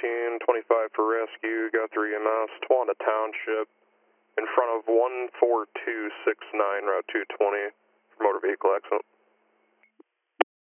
1325 for rescue, got 3 EMS, Tawanda Township, in front of 14269, Route 220, for motor vehicle accident.